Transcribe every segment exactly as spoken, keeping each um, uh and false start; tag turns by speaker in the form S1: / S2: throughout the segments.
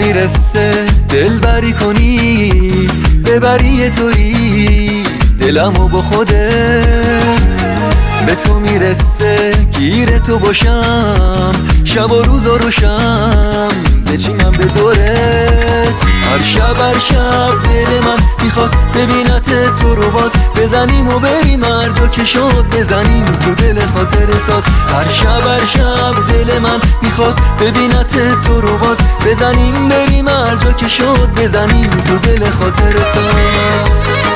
S1: میرسه دل بری کنی، ببری تویی دلمو با خودت. به تو میرسه گیر تو باشم، شب و روز و روشم بچینم به دورت. هر شب هر شب دل من میخواد ببینت تو رو باز، بزنیم و بریم هر جا که شد، بزنیم تو دل خاطر ساز. هر شب هر شب دل من میخواد ببینت تو رو باز، بزنیم بریم هر جا که شد، بزنیم تو دل خاطر ساز.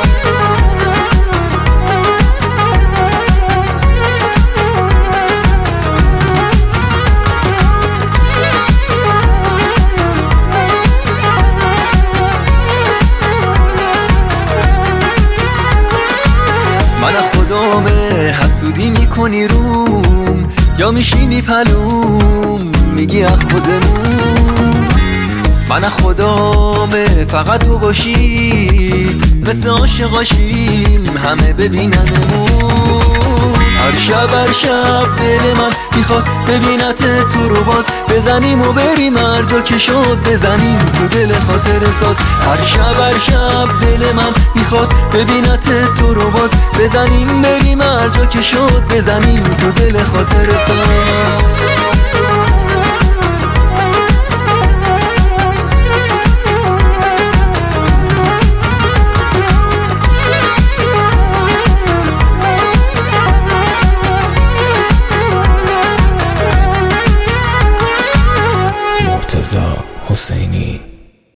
S1: من خدامه حسودی میکنی روم، یا میشینی پلوم میگی از خودمون. من خدامه فقط تو باشی، مثل عاشقاشیم همه ببیننمون. هر شب هر شب دل من میخواد ببینت تو رو باز، بزنیم و بریم هر جا که شد، بزنیم تو دل خاطر ساز. هر شب هر شب دل من میخواد ببینت تو رو باز، بزنیم بریم هر جا که شد، بزنیم تو دل خاطر ساز.